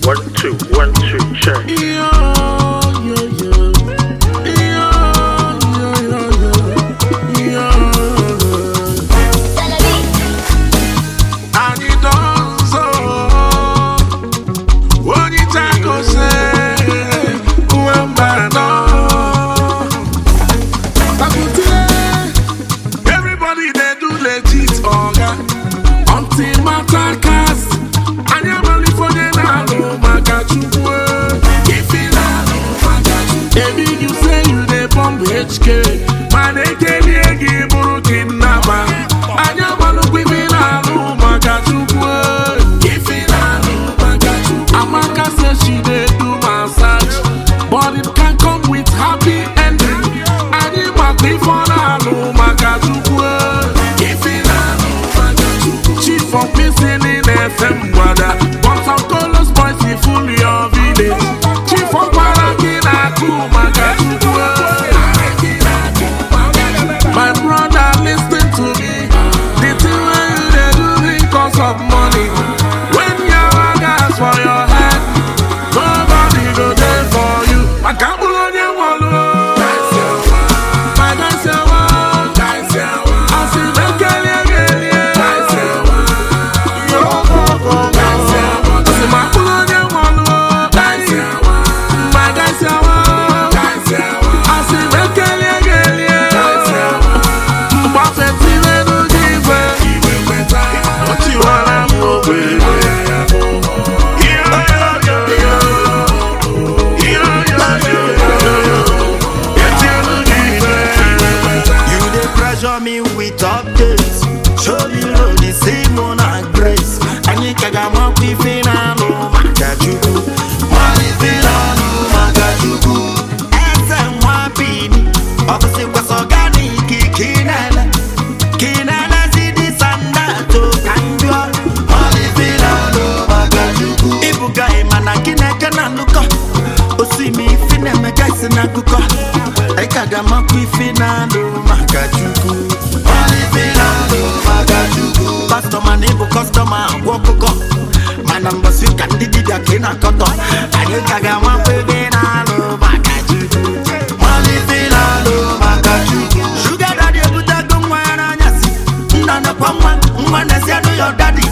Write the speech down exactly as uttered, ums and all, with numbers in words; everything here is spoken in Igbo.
One, two, one, two, check. Yeah, yeah, yeah. Yeah, yeah, yeah, yeah. And it does so. When you tackle say, when bad everybody they do legit organ. Until my attackers. And you're only for the now, my God, you were. If you know, baby, you say you they bomb H K. Man, they tell you, give you kidnapper. And you're only with me now, my God, you were. If you know, my God, you were. Amaka says she they do massage, but it can come with happy ending. And you might be for now, my God, you were. If you know, my God, you were. Chief of missing in F M. Want some colors, boys, we fully your village. Chief of Parakina, Kumaka, my brother, listen to me. The thing when you they do because of money. When you have gas for your head, nobody go there for you. I can't believe you want to. My guys, you want. I see them getting again. Me with updates, show me low the same on a grace. And you can get more quick now, Magajuku. Money finano, Magajuku. S M one P, obviously was organic, Kinana. Kinana, see this and that, to Kandua. Money finano, Magajuku. Ibuga, Manakina, can look up. Oh, see me, Finna, Magas, and Akuka. I can't get more quick finano, Magajuku. Customer, neighbor, customer, walk go. My number sweet can did it again. I cut off. I think I got one baby. I love my caju. Money feel I love my caju. Sugar daddy, put a gun where I see. None of one, one, one, I say, I know your daddy.